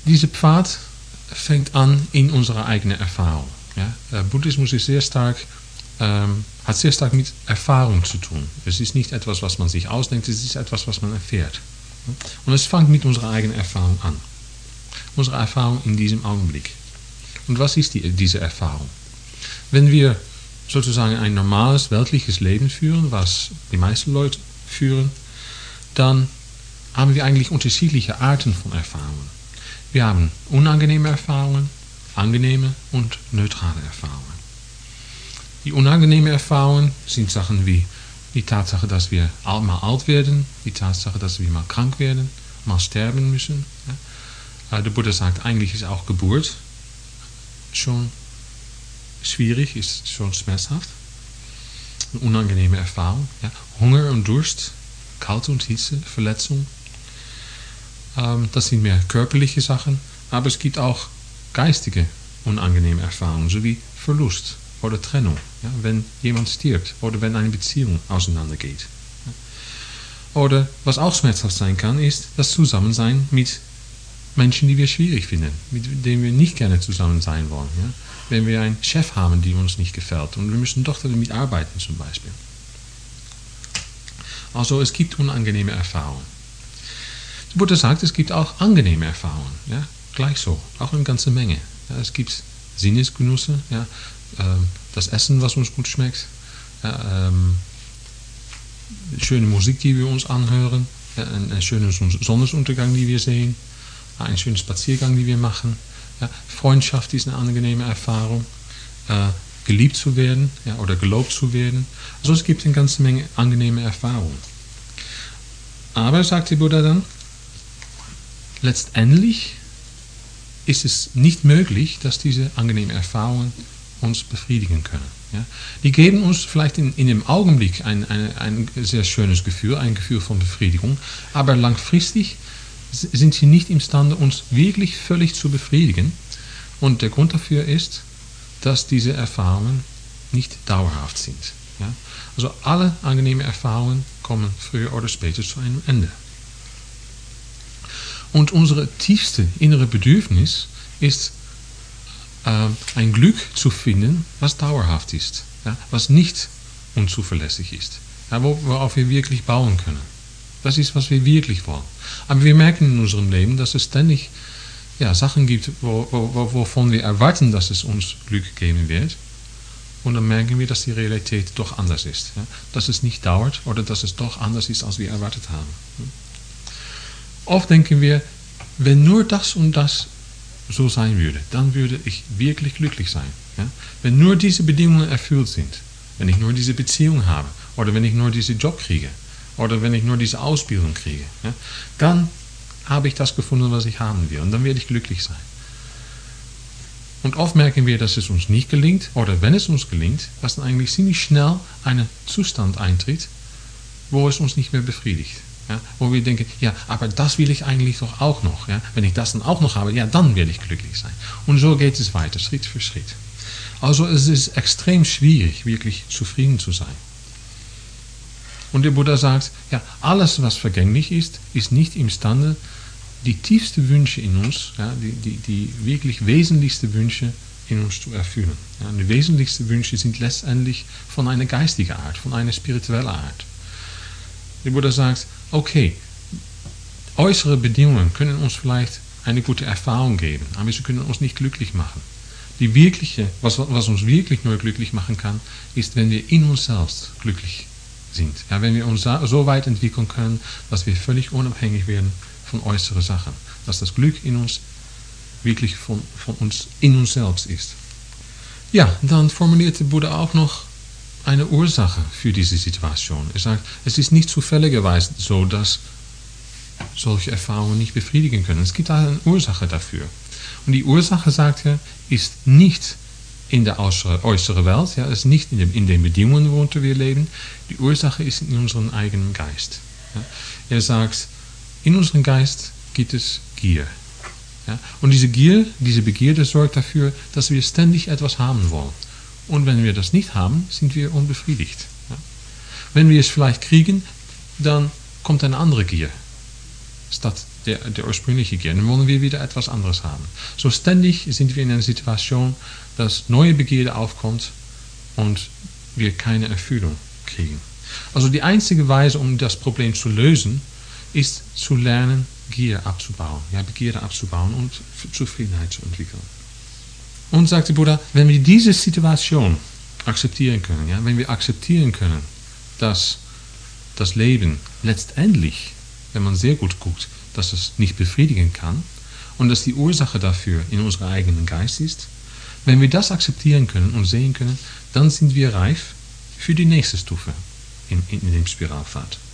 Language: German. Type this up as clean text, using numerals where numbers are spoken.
Dieser Pfad fängt an in unserer eigenen Erfahrung. Ja? Buddhismus ist hat sehr stark mit Erfahrung zu tun. Es ist nicht etwas, was man sich ausdenkt, es ist etwas, was man erfährt. Und es fängt mit unserer eigenen Erfahrung an. Unsere Erfahrung in diesem Augenblick. Und was ist diese Erfahrung? Wenn wir sozusagen ein normales, weltliches Leben führen, was die meisten Leute führen, dann haben wir eigentlich unterschiedliche Arten von Erfahrungen. Wir haben unangenehme Erfahrungen, angenehme und neutrale Erfahrungen. Die unangenehmen Erfahrungen sind Sachen wie die Tatsache, dass wir mal alt werden, die Tatsache, dass wir mal krank werden, mal sterben müssen. Ja. Der Buddha sagt, eigentlich ist auch Geburt schon schwierig, ist schon schmerzhaft. Eine unangenehme Erfahrung. Ja. Hunger und Durst, Kälte und Hitze, Verletzung. Das sind mehr körperliche Sachen, aber es gibt auch geistige unangenehme Erfahrungen, sowie Verlust oder Trennung, ja, wenn jemand stirbt oder wenn eine Beziehung auseinandergeht. Ja. Oder was auch schmerzhaft sein kann, ist das Zusammensein mit Menschen, die wir schwierig finden, mit denen wir nicht gerne zusammen sein wollen. Ja. Wenn wir einen Chef haben, der uns nicht gefällt und wir müssen doch damit arbeiten zum Beispiel. Also es gibt unangenehme Erfahrungen. Der Buddha sagt, es gibt auch angenehme Erfahrungen. Ja, gleich so, auch eine ganze Menge. Ja, es gibt Sinnesgenüsse, ja, das Essen, was uns gut schmeckt, ja, schöne Musik, die wir uns anhören, ja, einen schönen Sonnenuntergang, die wir sehen, einen schönen Spaziergang, die wir machen. Ja, Freundschaft ist eine angenehme Erfahrung, geliebt zu werden, ja, oder gelobt zu werden. Also es gibt eine ganze Menge angenehme Erfahrungen. Aber, sagt der Buddha dann, letztendlich ist es nicht möglich, dass diese angenehmen Erfahrungen uns befriedigen können. Ja? Die geben uns vielleicht in dem Augenblick ein sehr schönes Gefühl, ein Gefühl von Befriedigung, aber langfristig sind sie nicht imstande, uns wirklich völlig zu befriedigen. Und der Grund dafür ist, dass diese Erfahrungen nicht dauerhaft sind. Ja? Also alle angenehmen Erfahrungen kommen früher oder später zu einem Ende. Und unsere tiefste innere Bedürfnis ist, ein Glück zu finden, was dauerhaft ist, ja, was nicht unzuverlässig ist, ja, worauf wir wirklich bauen können. Das ist, was wir wirklich wollen. Aber wir merken in unserem Leben, dass es ständig Sachen gibt, wovon wir erwarten, dass es uns Glück geben wird. Und dann merken wir, dass die Realität doch anders ist. Ja, dass es nicht dauert oder dass es doch anders ist, als wir erwartet haben. Oft denken wir, wenn nur das und das so sein würde, dann würde ich wirklich glücklich sein. Ja? Wenn nur diese Bedingungen erfüllt sind, wenn ich nur diese Beziehung habe, oder wenn ich nur diesen Job kriege, oder wenn ich nur diese Ausbildung kriege, ja? Dann habe ich das gefunden, was ich haben will, und dann werde ich glücklich sein. Und oft merken wir, dass es uns nicht gelingt, oder wenn es uns gelingt, dass dann eigentlich ziemlich schnell ein Zustand eintritt, wo es uns nicht mehr befriedigt. Ja, wo wir denken, ja, aber das will ich eigentlich doch auch noch. Ja? Wenn ich das dann auch noch habe, ja, dann werde ich glücklich sein. Und so geht es weiter, Schritt für Schritt. Also es ist extrem schwierig, wirklich zufrieden zu sein. Und der Buddha sagt, ja, alles, was vergänglich ist, ist nicht imstande, die tiefsten Wünsche in uns, ja, die wirklich wesentlichsten Wünsche in uns zu erfüllen. Ja, und die wesentlichsten Wünsche sind letztendlich von einer geistigen Art, von einer spirituellen Art. Der Buddha sagt, okay, äußere Bedingungen können uns vielleicht eine gute Erfahrung geben, aber sie können uns nicht glücklich machen. Die wirkliche, was uns wirklich nur glücklich machen kann, ist, wenn wir in uns selbst glücklich sind. Ja, wenn wir uns so weit entwickeln können, dass wir völlig unabhängig werden von äußeren Sachen. Dass das Glück in uns wirklich von uns in uns selbst ist. Ja, dann formuliert der Buddha auch noch eine Ursache für diese Situation. Er sagt, es ist nicht zufälligerweise so, dass solche Erfahrungen nicht befriedigen können. Es gibt eine Ursache dafür. Und die Ursache, sagt er, ist nicht in der äußeren Welt, ja, ist nicht in den Bedingungen, worunter wir leben. Die Ursache ist in unserem eigenen Geist. Ja. Er sagt, in unserem Geist gibt es Gier. Ja. Und diese Begierde sorgt dafür, dass wir ständig etwas haben wollen. Und wenn wir das nicht haben, sind wir unbefriedigt. Ja. Wenn wir es vielleicht kriegen, dann kommt eine andere Gier. Statt der ursprüngliche Gier. Dann wollen wir wieder etwas anderes haben. So ständig sind wir in einer Situation, dass neue Begierde aufkommt und wir keine Erfüllung kriegen. Also die einzige Weise, um das Problem zu lösen, ist zu lernen, Gier abzubauen. Ja, Begierde abzubauen und Zufriedenheit zu entwickeln. Und sagt der Buddha, wenn wir diese Situation akzeptieren können, ja, wenn wir akzeptieren können, dass das Leben letztendlich, wenn man sehr gut guckt, dass es nicht befriedigen kann und dass die Ursache dafür in unserem eigenen Geist ist, wenn wir das akzeptieren können und sehen können, dann sind wir reif für die nächste Stufe in dem Spiralpfad.